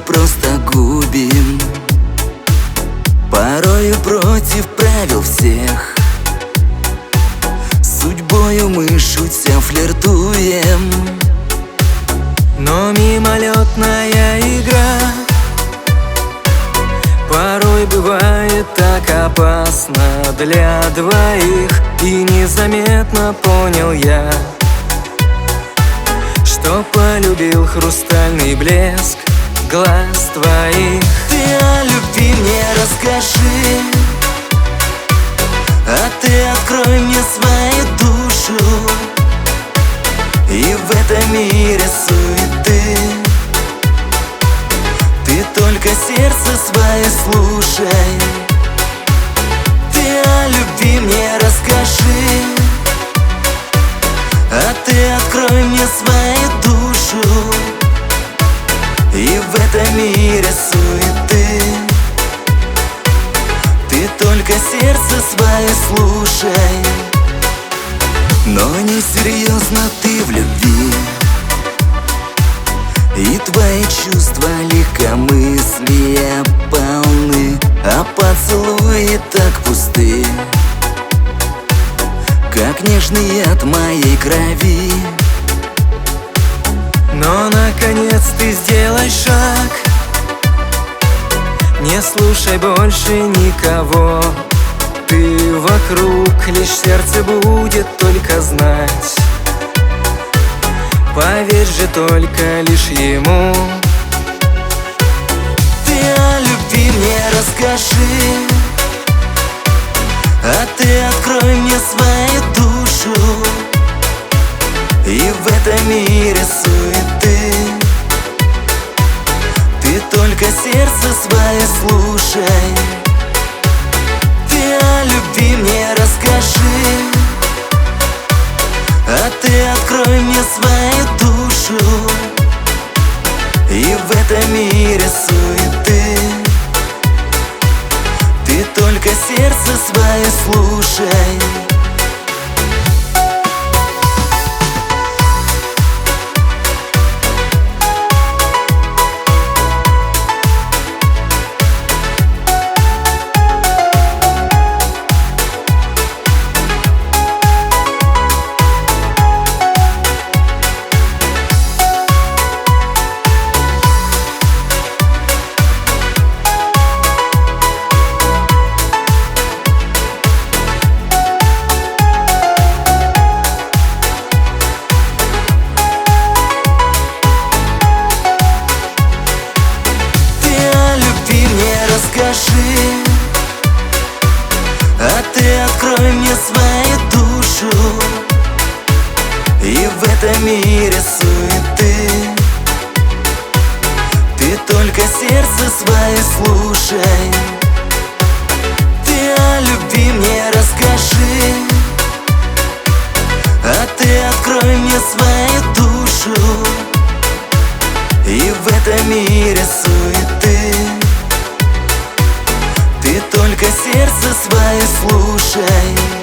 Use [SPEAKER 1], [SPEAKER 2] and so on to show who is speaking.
[SPEAKER 1] просто губим, порою против правил всех. Судьбою мы шутя флиртуем,
[SPEAKER 2] но мимолетная игра порой бывает так опасна для двоих. И незаметно понял я, что полюбил хрустальный блеск глаз твоих.
[SPEAKER 1] Ты о любви мне расскажи, а ты открой мне свою душу. И в этом мире суеты ты только сердце свое слушай. Ты о любви мне расскажи, а ты открой мне свою душу. И в этом мире суеты ты только сердце свое слушай. Но несерьезно ты в любви, и твои чувства легкомыслия полны, а поцелуи так пусты, как нежный яд моей крови.
[SPEAKER 2] Но наконец ты сделай шаг, не слушай больше никого. Ты вокруг, лишь сердце будет только знать. Поверь же только лишь ему.
[SPEAKER 1] Ты о любви мне расскажи, а ты открой мне свою душу. И в этом мире суеты ты только сердце свое слушай. Ты о любви мне расскажи, а ты открой мне свою душу. И в этом мире суеты ты только сердце свое слушай. Расскажи, а ты открой мне свою душу. И в этом мире суеты ты только сердце свое слушай. Ты о любви мне расскажи, а ты открой мне свою душу. И в этом мире суеты ты только сердце свое слушай.